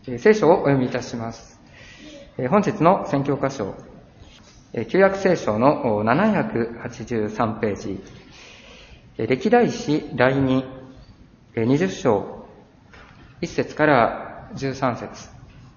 聖書をお読みいたします。本日の宣教箇所、旧約聖書の783ページ、歴代史第2、20章、1節から13節。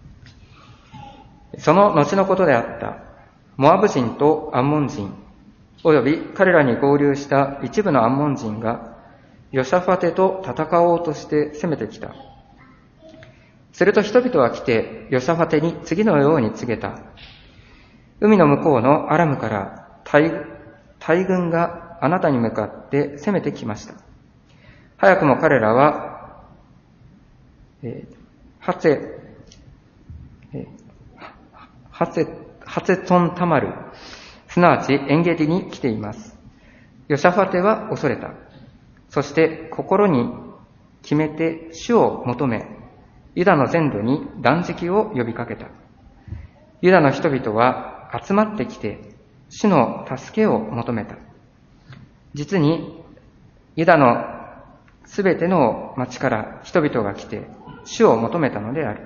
その後のことであった、モアブ人とアンモン人、および彼らに合流した一部のアンモン人が、ヨシャファテと戦おうとして攻めてきた。すると人々は来て、ヨシャファテに次のように告げた。海の向こうのアラムから大軍があなたに向かって攻めてきました。早くも彼らは、ハツェトンタマル、すなわちエンゲディに来ています。ヨシャファテは恐れた。そして心に決めて主を求め、ユダの全土に断食を呼びかけた。ユダの人々は集まってきて、主の助けを求めた。実に、ユダのすべての町から人々が来て、主を求めたのである。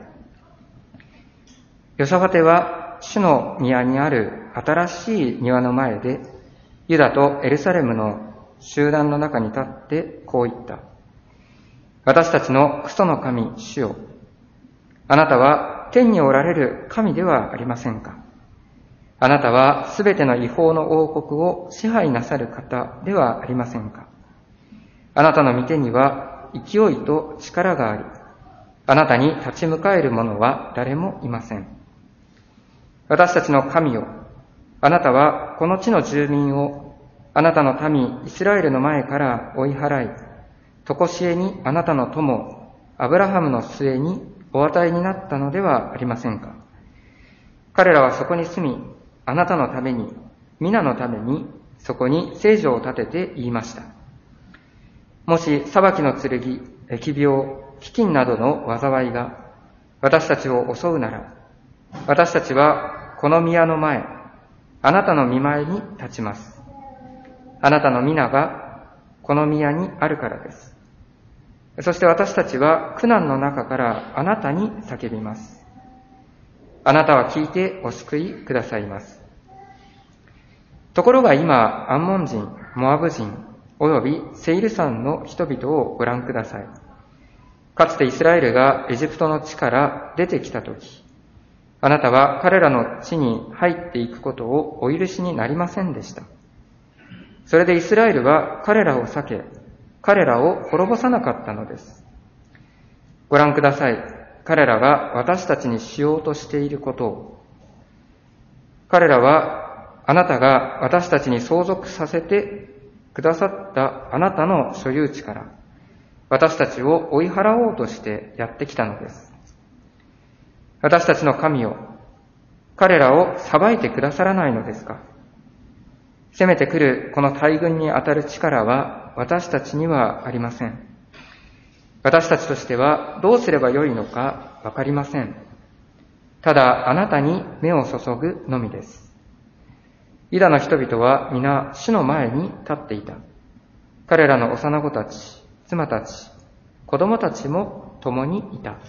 ヨシャファテは主の宮にある新しい庭の前で、ユダとエルサレムの集団の中に立ってこう言った。私たちのクソの神、主よ。あなたは天におられる神ではありませんか。あなたはすべての違法の王国を支配なさる方ではありませんか。あなたの御手には勢いと力があり、あなたに立ち向かえる者は誰もいません。私たちの神よ。あなたはこの地の住民をあなたの民イスラエルの前から追い払い、とこしえにあなたの友アブラハムの末にお与えになったのではありませんか。彼らはそこに住み、あなたのために、皆のために、そこに聖所を建てて言いました。もし裁きの剣、疫病、飢饉などの災いが私たちを襲うなら、私たちはこの宮の前、あなたの御前に立ちます。あなたの皆がこの宮にあるからです。そして私たちは苦難の中からあなたに叫びます。あなたは聞いてお救いくださいます。ところが今、アンモン人、モアブ人、およびセイル山の人々をご覧ください。かつてイスラエルがエジプトの地から出てきたとき、あなたは彼らの地に入っていくことをお許しになりませんでした。それでイスラエルは彼らを避け、彼らを滅ぼさなかったのです。ご覧ください。彼らが私たちにしようとしていることを。彼らはあなたが私たちに相続させてくださったあなたの所有地から私たちを追い払おうとしてやってきたのです。私たちの神よ、彼らを裁いてくださらないのですか。攻めてくるこの大軍にあたる力は私たちにはありません。私たちとしてはどうすればよいのかわかりません。ただあなたに目を注ぐのみです。ユダの人々は皆主の前に立っていた。彼らの幼子たち、妻たち、子供たちも共にいた。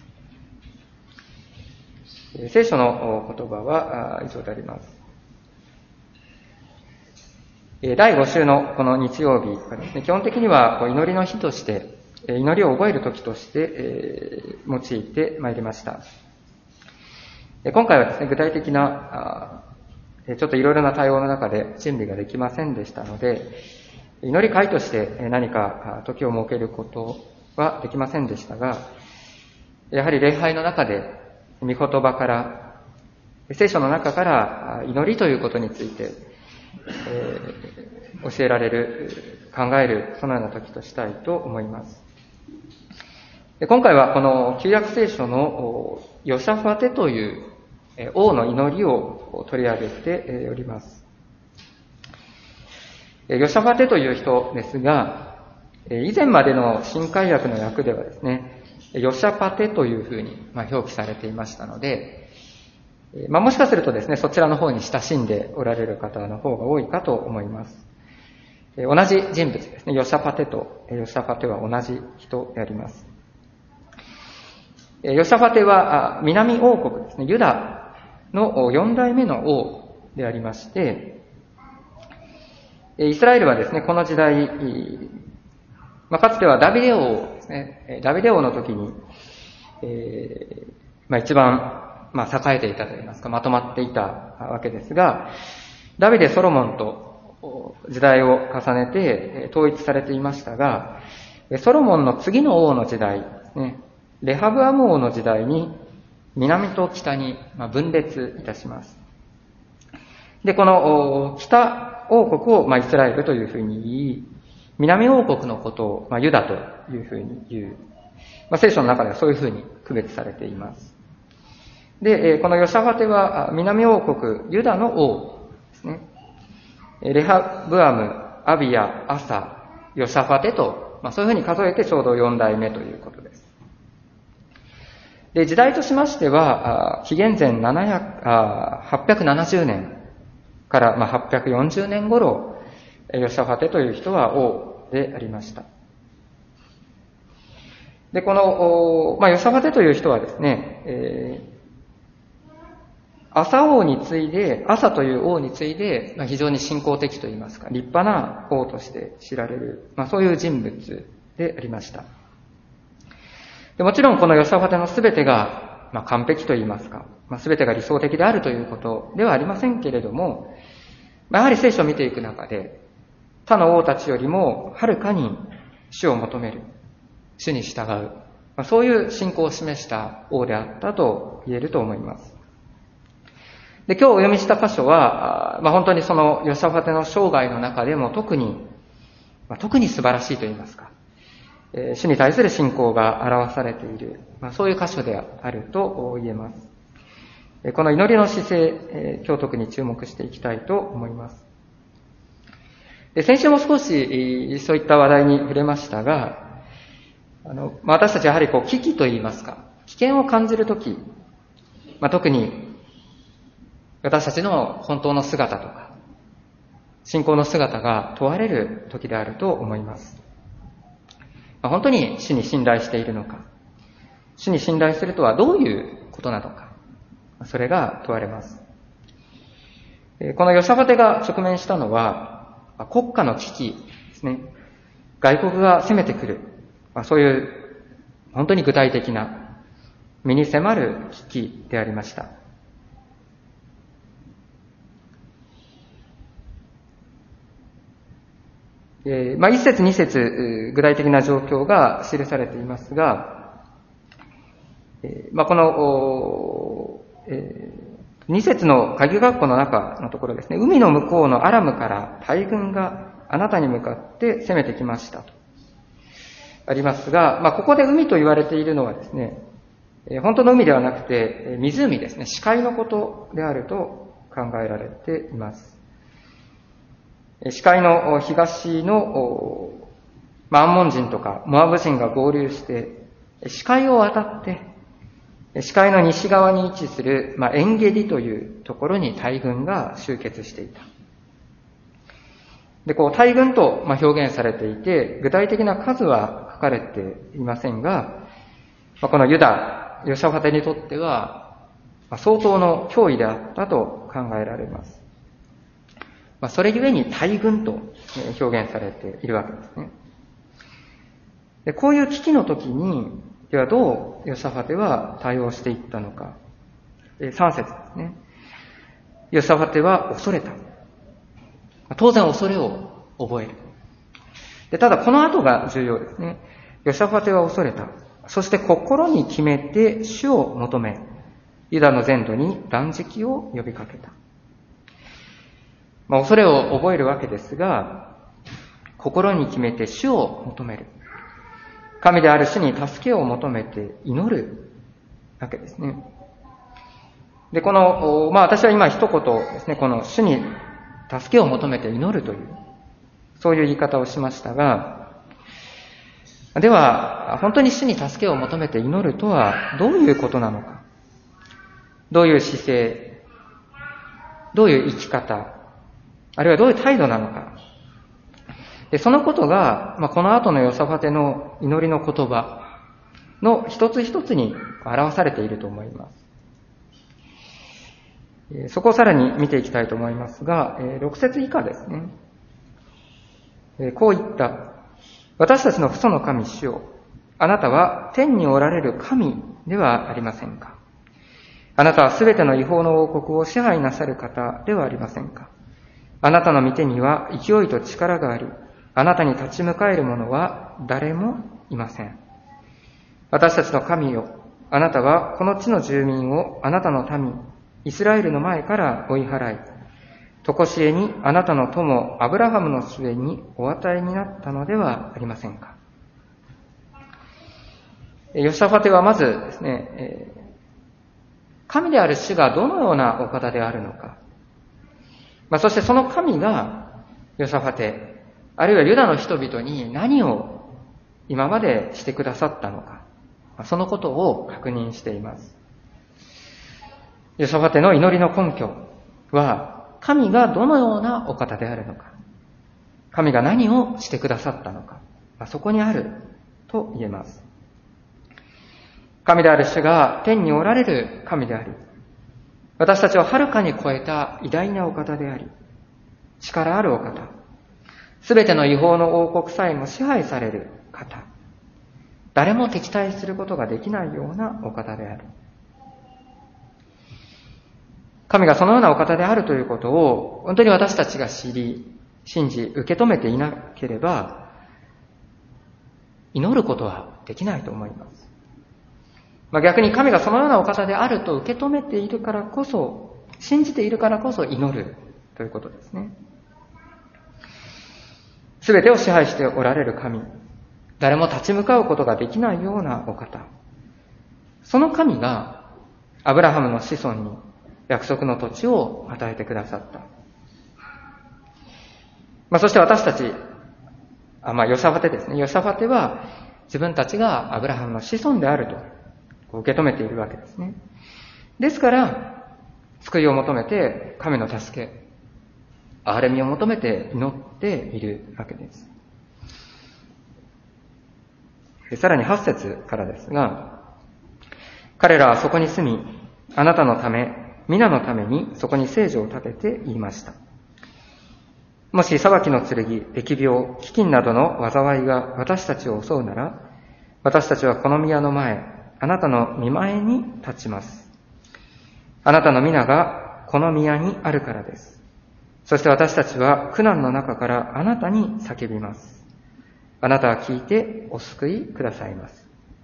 聖書の言葉は以上であります。第5週のこの日曜日はですね、基本的には祈りの日として、祈りを覚える時として用いてまいりました。今回はですね、具体的な、ちょっといろいろな対応の中で準備ができませんでしたので、祈り会として何か時を設けることはできませんでしたが、やはり礼拝の中で御言葉から、聖書の中から祈りということについて、教えられる、考える、そのような時としたいと思います。今回はこの旧約聖書のヨシャファテという王の祈りを取り上げております。ヨシャファテという人ですが、以前までの新改訳の訳ではですね、ヨシャパテというふうに表記されていましたので、もしかするとですね、そちらの方に親しんでおられる方の方が多いかと思います。同じ人物ですね、ヨシャパテとヨシャファテは同じ人であります。 ヨシャファテは南王国ですね、ユダの4代目の王でありまして、イスラエルはですね、この時代、かつてはダビデ王ですね、ダビデ王の時に、一番、栄えていたといいますか、まとまっていたわけですが、ダビデ、ソロモンと時代を重ねて統一されていましたが、ソロモンの次の王の時代ですね、レハブアム王の時代に南と北に分裂いたします。で、この北王国をイスラエルというふうに言い、南王国のことをユダというふうに言う。聖書の中ではそういうふうに区別されています。で、このヨシャファテは南王国ユダの王ですね。レハブアム、アビヤ、アサ、ヨシャファテと、そういうふうに数えてちょうど4代目ということです。で、時代としましては、紀元前870年から840年頃、ヨシャファテという人は王でありました。で、この、ヨシャファテという人はですね、アサ王に次いで、アサという王に次いで、非常に信仰的といいますか、立派な王として知られる、そういう人物でありました。でもちろんこのヨシャファテのすべてが、完璧といいますか、すべてが理想的であるということではありませんけれども、やはり聖書を見ていく中で、他の王たちよりもはるかに主を求める、主に従う、そういう信仰を示した王であったと言えると思います。で、今日お読みした箇所は、本当にそのヨシャファテの生涯の中でも特に素晴らしいと言いますか、主に対する信仰が表されている、そういう箇所であると言えます。この祈りの姿勢、今日特に注目していきたいと思います。で、先週も少しそういった話題に触れましたが、私たちはやはり危機と言いますか、危険を感じるとき、特に私たちの本当の姿とか、信仰の姿が問われる時であると思います。本当に主に信頼しているのか、主に信頼するとはどういうことなのか、それが問われます。このヨシャファテが直面したのは、国家の危機ですね。外国が攻めてくる、そういう本当に具体的な身に迫る危機でありました。一節二節具体的な状況が記されていますが、この二節の下級学校の中のところですね、海の向こうのアラムから大軍があなたに向かって攻めてきましたとありますが、ここで海と言われているのはですね、本当の海ではなくて湖ですね、死海のことであると考えられています。死海の東のアンモン人とかモアブ人が合流して死海を渡って死海の西側に位置するエンゲディというところに大軍が集結していた。で、大軍と表現されていて具体的な数は書かれていませんが、このユダ、ヨシャファテにとっては相当の脅威であったと考えられます。それゆえに大軍と表現されているわけですね。で、こういう危機の時に、ではどうヨシャファテは対応していったのか。3節ですね。ヨシャファテは恐れた。当然恐れを覚える。で、ただこの後が重要ですね。ヨシャファテは恐れた。そして心に決めて主を求め、ユダの全土に断食を呼びかけた。恐れを覚えるわけですが、心に決めて主を求める。神である主に助けを求めて祈るわけですね。で、この、私は今一言ですね、この主に助けを求めて祈るという、そういう言い方をしましたが、では、本当に主に助けを求めて祈るとはどういうことなのか。どういう姿勢、どういう生き方、あるいはどういう態度なのか。で、そのことが、この後のヨシャファテの祈りの言葉、 の一つ一つに表されていると思います。そこをさらに見ていきたいと思いますが、6節以下ですね。こう言った。私たちの父祖の神主よ。あなたは天におられる神ではありませんか。あなたはすべての違法の王国を支配なさる方ではありませんか。あなたの御手には勢いと力があり、あなたに立ち向かえる者は誰もいません。私たちの神よ。あなたはこの地の住民をあなたの民、イスラエルの前から追い払い、とこしえにあなたの友アブラハムの末にお与えになったのではありませんか。ヨシャファテはまずですね、神である主がどのようなお方であるのか、そしてその神がヨシャファテ、あるいはユダの人々に何を今までしてくださったのか、そのことを確認しています。ヨシャファテの祈りの根拠は、神がどのようなお方であるのか、神が何をしてくださったのか、そこにあると言えます。神である主が天におられる神であり、私たちをはるかに超えた偉大なお方であり、力あるお方、すべての違法の王国さえも支配される方、誰も敵対することができないようなお方である。神がそのようなお方であるということを本当に私たちが知り、信じ、受け止めていなければ、祈ることはできないと思います。逆に神がそのようなお方であると受け止めているからこそ、信じているからこそ祈るということですね。すべてを支配しておられる神、誰も立ち向かうことができないようなお方、その神がアブラハムの子孫に約束の土地を与えてくださった。そして私たち、ヨシャファテですね。ヨシャファテは自分たちがアブラハムの子孫であると受け止めているわけですね。ですから、救いを求めて神の助け、憐れみを求めて祈っているわけです。さらに8節からですが、彼らはそこに住み、あなたのため、皆のためにそこに聖所を建てて言いました。もし裁きの剣、疫病、飢饉などの災いが私たちを襲うなら、私たちはこの宮の前、あなたの御前に立ちます。あなたの皆がこの宮にあるからです。そして私たちは苦難の中からあなたに叫びます。あなたは聞いてお救いくださいます。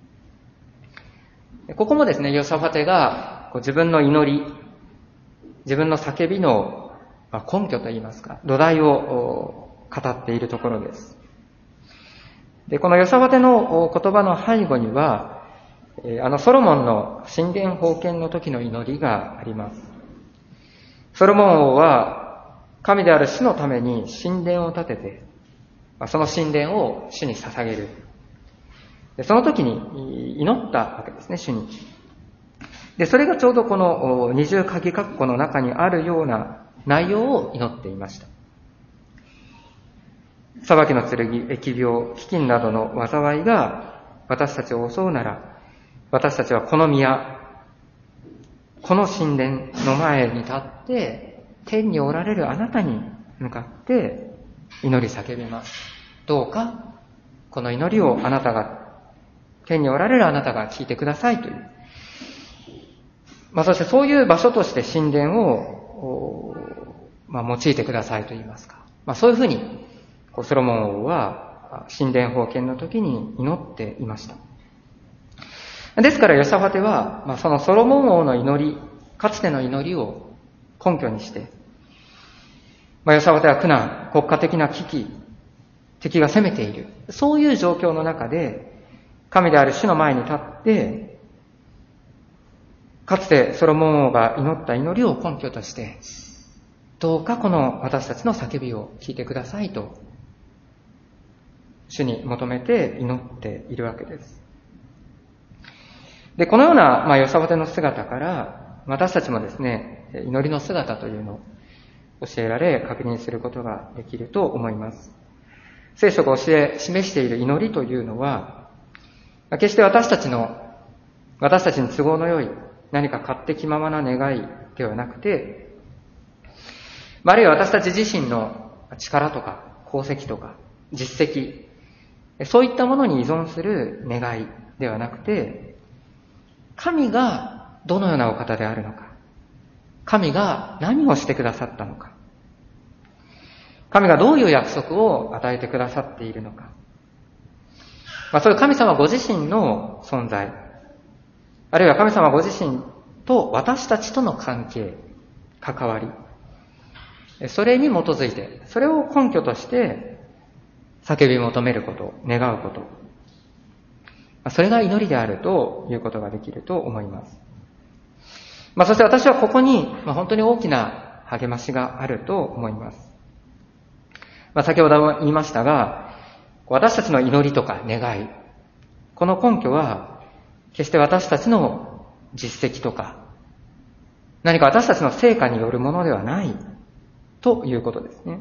ここもですね、ヨシャファテが自分の祈り、自分の叫びの根拠といいますか、土台を語っているところです。で、このヨシャファテの言葉の背後には、ソロモンの神殿封建の時の祈りがあります。ソロモン王は神である主のために神殿を建てて、その神殿を主に捧げる。で、その時に祈ったわけですね、主に。で、それがちょうどこの二重鍵括弧の中にあるような内容を祈っていました。裁きの剣、疫病、飢饉などの災いが私たちを襲うなら、私たちはこの宮、この神殿の前に立って、天におられるあなたに向かって祈り叫びます。どうか、この祈りをあなたが、天におられるあなたが聞いてくださいという。そしてそういう場所として神殿を、用いてくださいと言いますか。そういうふうに、ソロモン王は神殿封建の時に祈っていました。ですからヨシャファテは、そのソロモン王の祈り、かつての祈りを根拠にして、ヨシャファテは苦難、国家的な危機、敵が攻めている。そういう状況の中で、神である主の前に立って、かつてソロモン王が祈った祈りを根拠として、どうかこの私たちの叫びを聞いてくださいと、主に求めて祈っているわけです。で、このような、ヨシャファテの姿から、私たちもですね、祈りの姿というのを教えられ、確認することができると思います。聖書が示している祈りというのは、 決して私たちに都合の良い何か勝手気ままな願いではなくて、あるいは私たち自身の力とか功績とか実績、そういったものに依存する願いではなくて、神がどのようなお方であるのか、神が何をしてくださったのか、神がどういう約束を与えてくださっているのか、そういう神様ご自身の存在、あるいは神様ご自身と私たちとの関係、関わり、それに基づいて、それを根拠として叫び求めること、願うこと、それが祈りであるということができると思います。そして私はここに本当に大きな励ましがあると思います。先ほども言いましたが、私たちの祈りとか願い、この根拠は決して私たちの実績とか何か私たちの成果によるものではないということですね。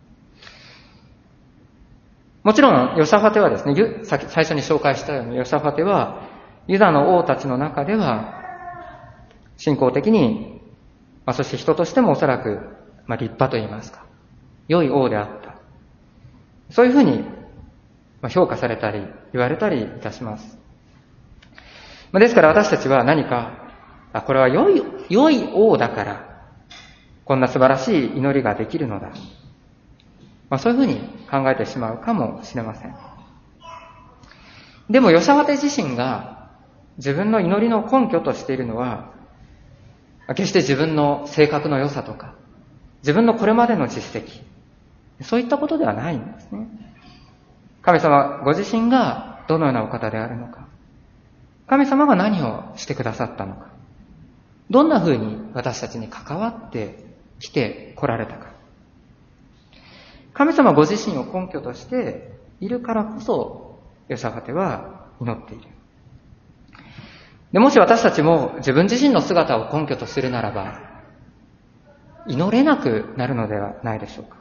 もちろんヨシャファテはですね、最初に紹介したようにヨシャファテはユダの王たちの中では信仰的に、そして人としてもおそらく立派と言いますか、良い王であった。そういうふうに評価されたり言われたりいたします。ですから私たちは何か、これは良い王だからこんな素晴らしい祈りができるのだ、そういうふうに考えてしまうかもしれません。でもヨシャファテ自身が自分の祈りの根拠としているのは、決して自分の性格の良さとか自分のこれまでの実績、そういったことではないんですね。神様ご自身がどのようなお方であるのか、神様が何をしてくださったのか、どんな風に私たちに関わってきて来られたか、神様ご自身を根拠としているからこそヨシャファテは祈っている。でもし私たちも自分自身の姿を根拠とするならば祈れなくなるのではないでしょうか。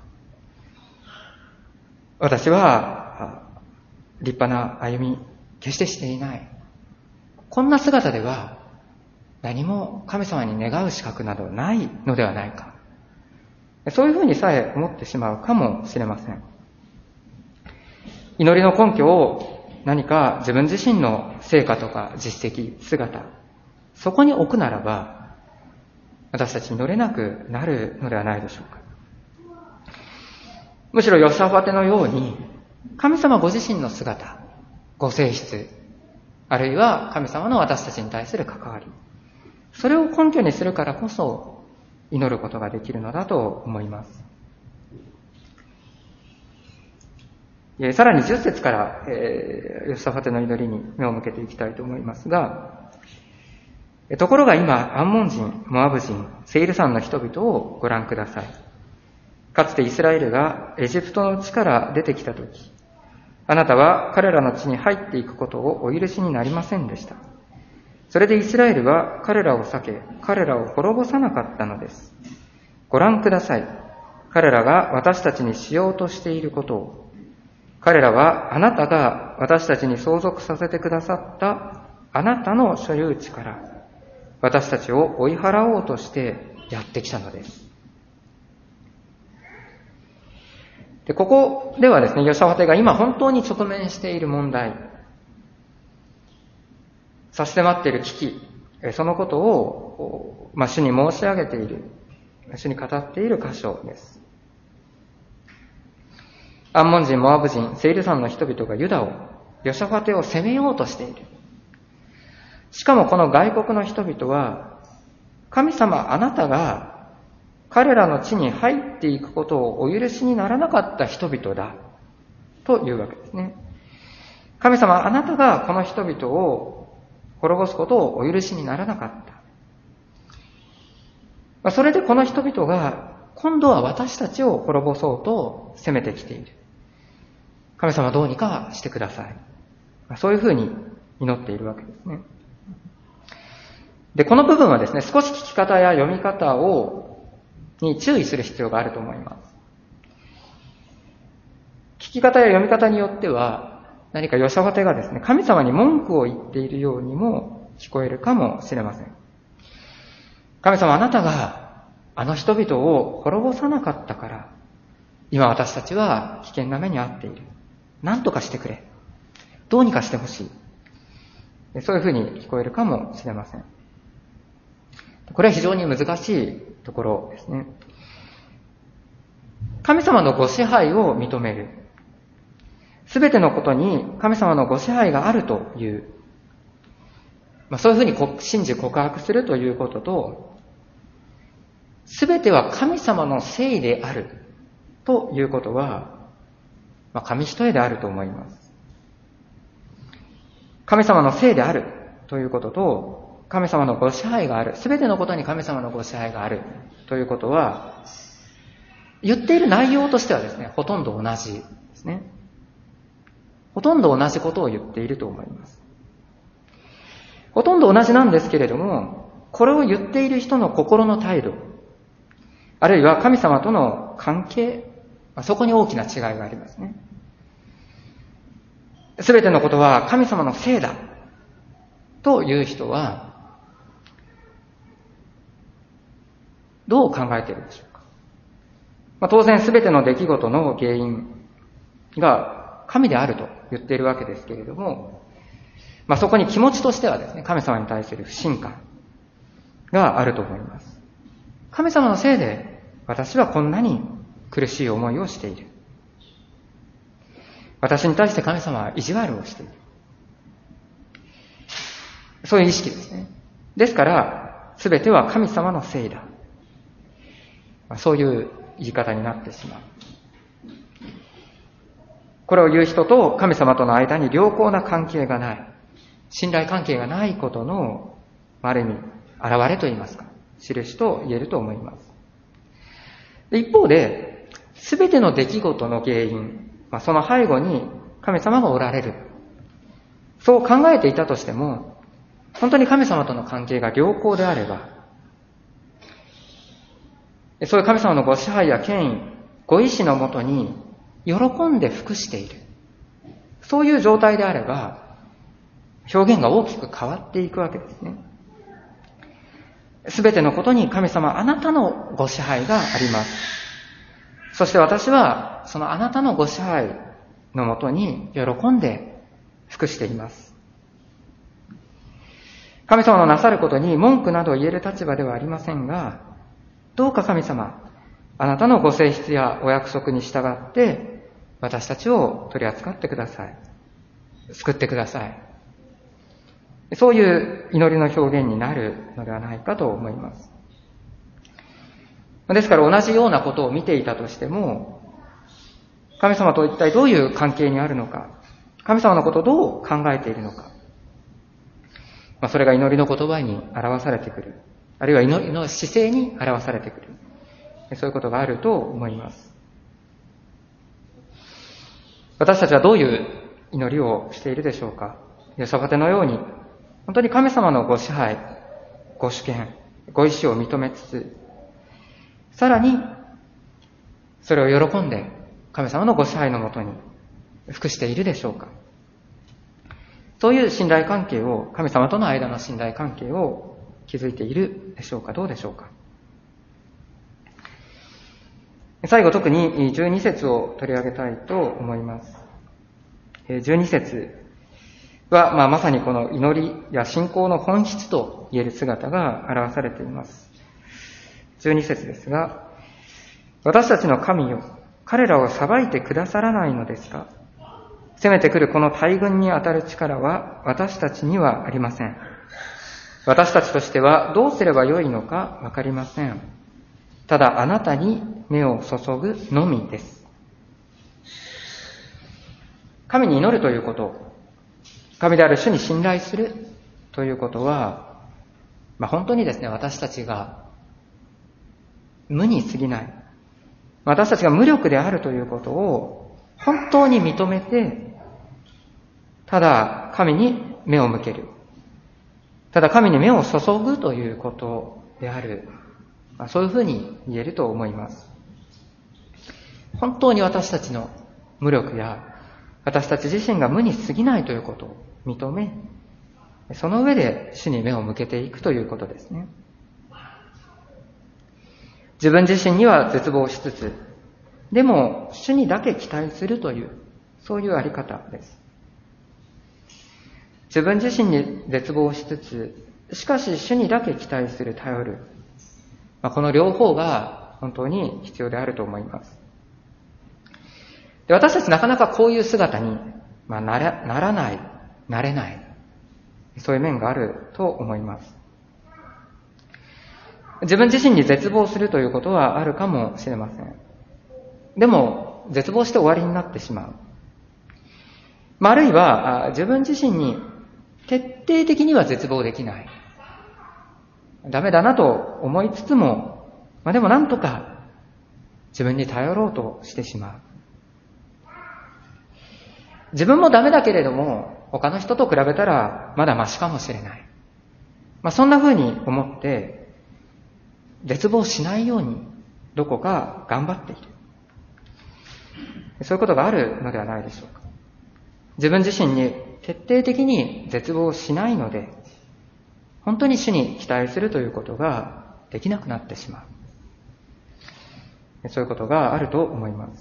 私は立派な歩み決してしていない、こんな姿では何も神様に願う資格などないのではないか、そういうふうにさえ思ってしまうかもしれません。祈りの根拠を何か自分自身の成果とか実績、姿、そこに置くならば私たち祈れなくなるのではないでしょうか。むしろヨシャファテのように神様ご自身の姿、ご性質、あるいは神様の私たちに対する関わり、それを根拠にするからこそ祈ることができるのだと思います。さらに10節からヨシャファテの祈りに目を向けていきたいと思いますが、ところが今アンモン人、モアブ人、セイル山の人々をご覧ください。かつてイスラエルがエジプトの地から出てきたとき、あなたは彼らの地に入っていくことをお許しになりませんでした。それでイスラエルは彼らを避け、彼らを滅ぼさなかったのです。ご覧ください。彼らが私たちにしようとしていることを。彼らはあなたが私たちに相続させてくださったあなたの所有地から私たちを追い払おうとしてやってきたのです。で、ここではですね、ヨシャファテが今本当に直面している問題、差し迫っている危機、そのことを、主に申し上げている、主に語っている箇所です。アンモン人、モアブ人、セイル山の人々がユダを、ヨシャファテを攻めようとしている。しかもこの外国の人々は、神様あなたが彼らの地に入っていくことをお許しにならなかった人々だというわけですね。神様あなたがこの人々を滅ぼすことをお許しにならなかった。それでこの人々が今度は私たちを滅ぼそうと攻めてきている。神様どうにかしてください。そういうふうに祈っているわけですね。で、この部分はですね、少し聞き方や読み方に注意する必要があると思います。聞き方や読み方によっては、 何かヨシャファテがですね、神様に文句を言っているようにも聞こえるかもしれません。神様、あなたがあの人々を滅ぼさなかったから、今私たちは危険な目に遭っている。何とかしてくれ。どうにかしてほしい。そういうふうに聞こえるかもしれません。これは非常に難しいところですね。神様のご支配を認める。すべてのことに神様のご支配があるという、そういうふうに信じ告白するということと、すべては神様のせいであるということは、紙一重であると思います。神様のせいであるということと、神様のご支配がある。すべてのことに神様のご支配があるということは、言っている内容としてはですね、ほとんど同じですね。ほとんど同じことを言っていると思います。ほとんど同じなんですけれども、これを言っている人の心の態度、あるいは神様との関係、そこに大きな違いがありますね。すべてのことは神様のせいだという人は、どう考えているでしょうか。当然すべての出来事の原因が神であると言っているわけですけれども、そこに気持ちとしてはですね、神様に対する不信感があると思います。神様のせいで私はこんなに苦しい思いをしている。私に対して神様は意地悪をしている。そういう意識ですね。ですから、すべては神様のせいだ。そういう言い方になってしまう。これを言う人と神様との間に良好な関係がない、信頼関係がないことの、ある意味、現れと言いますか、印と言えると思います。一方で、すべての出来事の原因、その背後に神様がおられる。そう考えていたとしても、本当に神様との関係が良好であれば、そういう神様のご支配や権威、ご意志のもとに喜んで服している。そういう状態であれば、表現が大きく変わっていくわけですね。すべてのことに神様、あなたのご支配があります。そして私は、そのあなたのご支配のもとに喜んで服しています。神様のなさることに文句など言える立場ではありませんが、どうか神様、あなたのご性質やお約束に従って、私たちを取り扱ってください。救ってください。そういう祈りの表現になるのではないかと思います。ですから同じようなことを見ていたとしても、神様と一体どういう関係にあるのか、神様のことをどう考えているのか、それが祈りの言葉に表されてくる。あるいは祈りの姿勢に表されてくる。そういうことがあると思います。私たちはどういう祈りをしているでしょうか。ヨシャファテのように、本当に神様のご支配、ご主権、ご意志を認めつつ、さらに、それを喜んで神様のご支配のもとに服しているでしょうか。そういう信頼関係を、神様との間の信頼関係を築いているでしょうか、どうでしょうか。最後、特に12節を取り上げたいと思います。12節は、まさにこの祈りや信仰の本質と言える姿が表されています。12節ですが、私たちの神よ、彼らを裁いてくださらないのですか。攻めてくるこの大軍に当たる力は私たちにはありません。私たちとしてはどうすればよいのかわかりません。ただあなたに目を注ぐのみです。神に祈るということ、神である主に信頼するということは、本当にですね、私たちが無に過ぎない。私たちが無力であるということを本当に認めて、ただ神に目を向ける。ただ神に目を注ぐということである。そういうふうに言えると思います。本当に私たちの無力や私たち自身が無に過ぎないということを認め、その上で主に目を向けていくということですね。自分自身には絶望しつつ、でも主にだけ期待するという、そういうあり方です。自分自身に絶望しつつ、しかし主にだけ期待する、頼る。この両方が本当に必要であると思います。で、私たちなかなかこういう姿に、ならない、なれない、そういう面があると思います。自分自身に絶望するということはあるかもしれません。でも、絶望して終わりになってしまう。あるいは、自分自身に徹底的には絶望できない。ダメだなと思いつつも、でもなんとか自分に頼ろうとしてしまう。自分もダメだけれども、他の人と比べたらまだマシかもしれない。そんな風に思って、絶望しないようにどこか頑張っている。そういうことがあるのではないでしょうか。自分自身に徹底的に絶望しないので、本当に主に期待するということができなくなってしまう。そういうことがあると思います。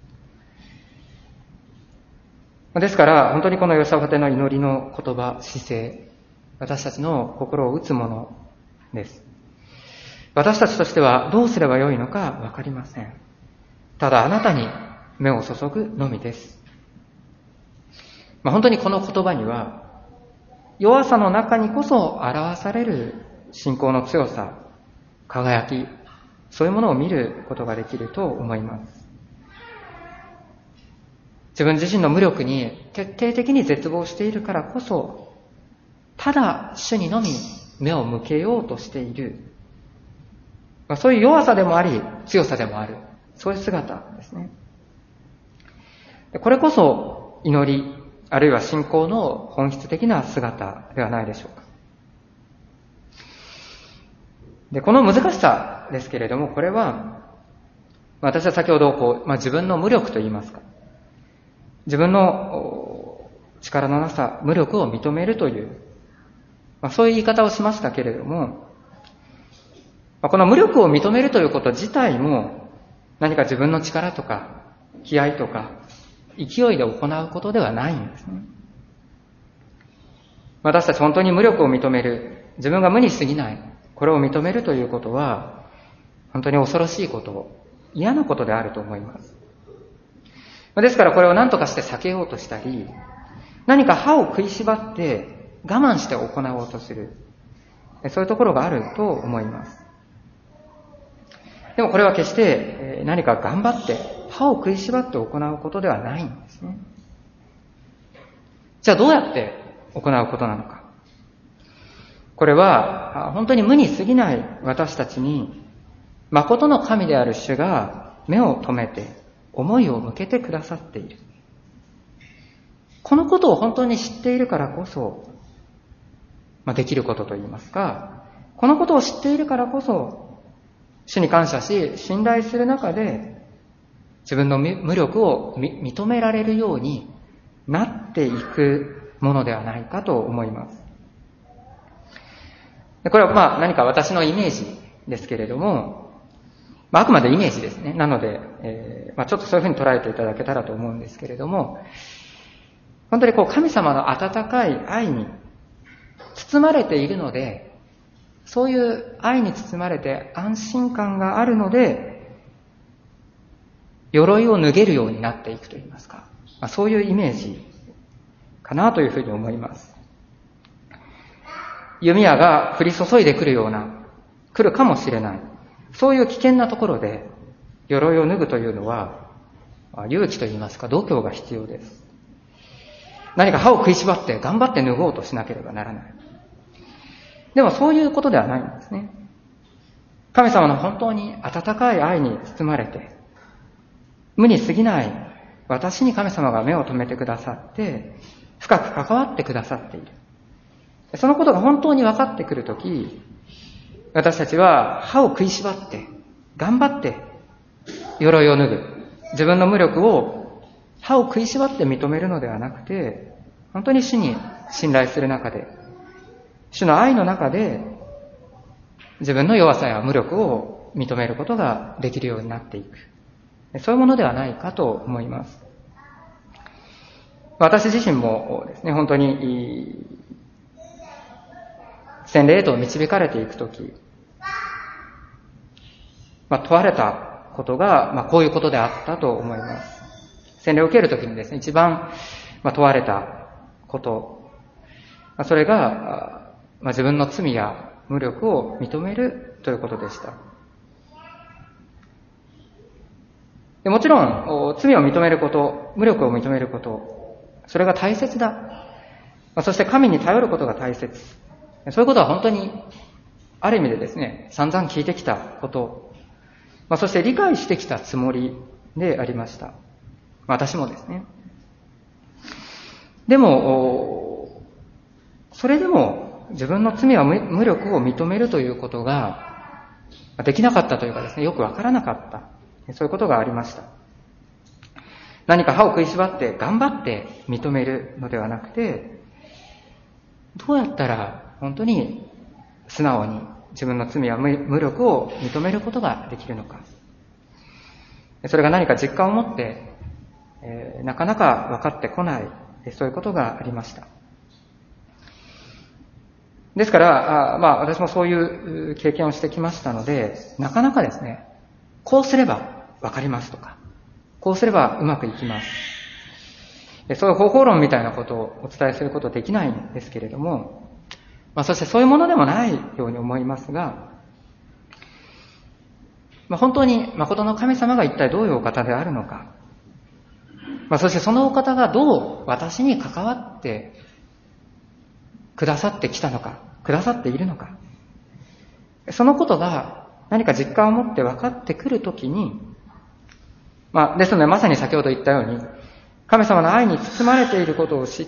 ですから、本当にこのヨシャファテの祈りの言葉、姿勢、私たちの心を打つものです。私たちとしてはどうすればよいのかわかりません。ただあなたに目を注ぐのみです。本当にこの言葉には、弱さの中にこそ表される信仰の強さ、輝き、そういうものを見ることができると思います。自分自身の無力に徹底的に絶望しているからこそ、ただ主にのみ目を向けようとしている、そういう弱さでもあり、強さでもある、そういう姿ですね。これこそ祈り、あるいは信仰の本質的な姿ではないでしょうか。で、この難しさですけれども、これは、私は先ほど自分の無力と言いますか、自分の力のなさ、無力を認めるという、そういう言い方をしましたけれども、この無力を認めるということ自体も、何か自分の力とか、気合とか、勢いで行うことではないんですね。私たち本当に無力を認める、自分が無に過ぎない、これを認めるということは、本当に恐ろしいこと、嫌なことであると思います。ですからこれを何とかして避けようとしたり、何か歯を食いしばって我慢して行おうとする、そういうところがあると思います。でもこれは決して何か頑張って歯を食いしばって行うことではないんですね。じゃあどうやって行うことなのか。これは本当に無に過ぎない私たちに誠の神である主が目を留めて思いを向けてくださっている。このことを本当に知っているからこそ、できることといいますか、このことを知っているからこそ、主に感謝し、信頼する中で、自分の無力を認められるようになっていくものではないかと思います。これは何か私のイメージですけれども、あくまでイメージですね。なので、ちょっとそういうふうに捉えていただけたらと思うんですけれども、本当に神様の温かい愛に包まれているので、そういう愛に包まれて安心感があるので、鎧を脱げるようになっていくといいますか、そういうイメージかなというふうに思います。弓矢が降り注いでくるような、来るかもしれない。そういう危険なところで鎧を脱ぐというのは、勇気といいますか、度胸が必要です。何か歯を食いしばって頑張って脱ごうとしなければならない。でもそういうことではないんですね。神様の本当に温かい愛に包まれて、無に過ぎない私に神様が目を留めてくださって、深く関わってくださっている。そのことが本当に分かってくるとき、私たちは歯を食いしばって、頑張って鎧を脱ぐ。自分の無力を歯を食いしばって認めるのではなくて、本当に主に信頼する中で、主の愛の中で、自分の弱さや無力を認めることができるようになっていく。そういうものではないかと思います。私自身もですね、本当に、洗礼へと導かれていくとき、問われたことが、こういうことであったと思います。洗礼を受けるときにですね、一番、問われたこと、それが、自分の罪や無力を認めるということでした。でもちろん、罪を認めること、無力を認めること、それが大切だ。そして神に頼ることが大切。そういうことは本当に、ある意味でですね、散々聞いてきたこと、そして理解してきたつもりでありました。私もですね。でも、それでも自分の罪や無力を認めるということができなかったというかですね、よくわからなかった。そういうことがありました。何か歯を食いしばって頑張って認めるのではなくて、どうやったら本当に素直に自分の罪や無力を認めることができるのか。それが何か実感を持って、なかなか分かってこない、そういうことがありました。ですから、私もそういう経験をしてきましたので、なかなかですね、こうすれば分かりますとか、こうすればうまくいきます。そういう方法論みたいなことをお伝えすることできないんですけれども、そしてそういうものでもないように思いますが、本当に誠の神様が一体どういうお方であるのか、そしてそのお方がどう私に関わってくださってきたのか、くださっているのか、そのことが何か実感を持って分かってくるときに、ですのでまさに先ほど言ったように、神様の愛に包まれていることを知って、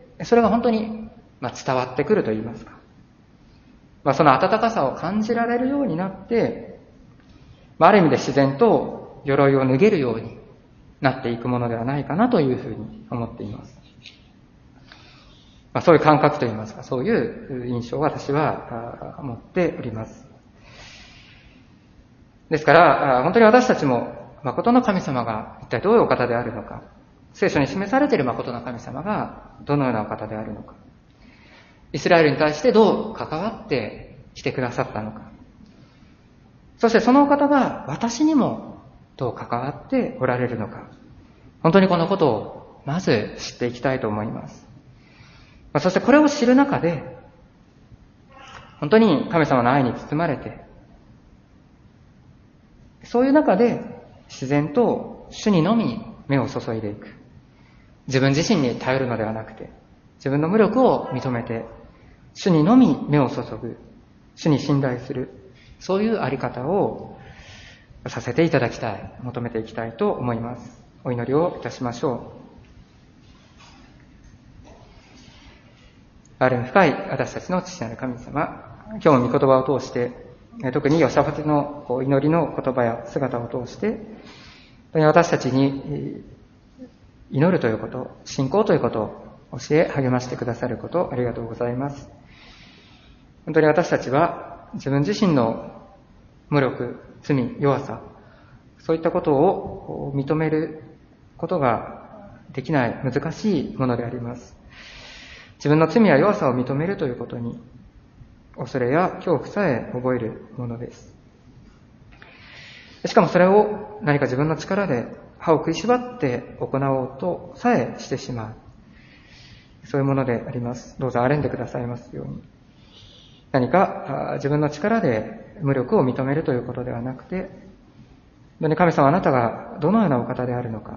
それが本当に伝わってくると言いますか。その温かさを感じられるようになって、ある意味で自然と鎧を脱げるようになっていくものではないかなというふうに思っています。そういう感覚といいますか、そういう印象を私は持っております。ですから、本当に私たちも誠の神様が一体どういうお方であるのか、聖書に示されている誠の神様がどのようなお方であるのか、イスラエルに対してどう関わってきてくださったのか、そしてそのお方が私にもどう関わっておられるのか、本当にこのことをまず知っていきたいと思います。そしてこれを知る中で、本当に神様の愛に包まれて、そういう中で自然と主にのみ目を注いでいく。自分自身に頼るのではなくて、自分の無力を認めて、主にのみ目を注ぐ、主に信頼する、そういうあり方をさせていただきたい、求めていきたいと思います。お祈りをいたしましょう。憐れみ深い私たちの父なる神様、今日も御言葉を通して、特にヨシャファテの祈りの言葉や姿を通して、私たちに祈るということ、信仰ということを教え励ましてくださること、ありがとうございます。本当に私たちは自分自身の無力、罪、弱さ、そういったことを認めることができない難しいものであります。自分の罪や弱さを認めるということに恐れや恐怖さえ覚えるものです。しかもそれを何か自分の力で歯を食いしばって行おうとさえしてしまう。そういうものであります。どうぞ憐れんでくださいますように。何か自分の力で無力を認めるということではなくて、本当に神様あなたがどのようなお方であるのか、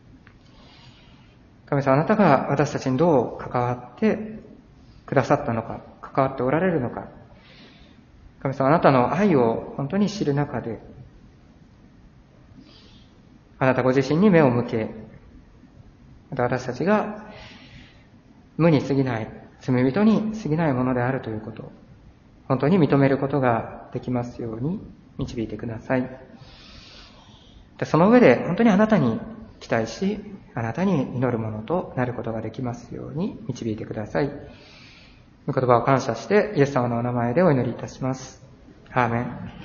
神様あなたが私たちにどう関わってくださったのか、関わっておられるのか、神様あなたの愛を本当に知る中で、あなたご自身に目を向け、また私たちが無に過ぎない、罪人に過ぎないものであるということを本当に認めることができますように導いてください。その上で本当にあなたに期待し、 あなたに祈るものとなることができますように導いてください。御言葉を感謝してイエス様のお名前でお祈りいたします。アーメン。